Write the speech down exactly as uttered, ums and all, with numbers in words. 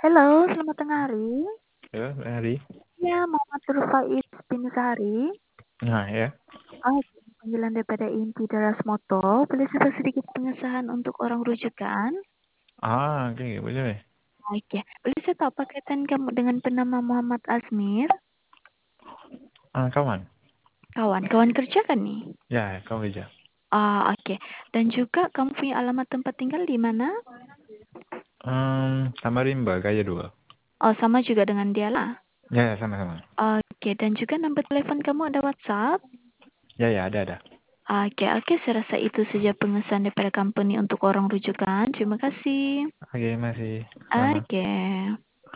Halo, selamat tengah hari. Ya, Hari. Ya, Muhammad Faiz bin Sari. Nah, ya. Oh, panggilan daripada inti Daras Moto. Boleh saya sedikit pengesahan untuk orang rujukan? Ah, oke, boleh. Oke, boleh saya tahu apa kaitan kamu dengan penama Muhammad Azmir? Ah, kawan. Kawan, kawan kerja kan nih? Ya, kau kerja. Ah, oke. Dan juga kamu punya alamat tempat tinggal di mana? Um, Samarimba, Gaya dua. Oh, sama juga dengan dia lah. Ya, ya, sama-sama. Oke, dan juga nomor telepon kamu ada WhatsApp? Ya, ya, ada, ada. Oke, oke, saya rasa itu saja pengesahan daripada company untuk orang rujukan. Terima kasih. Oke, masih lama. Oke.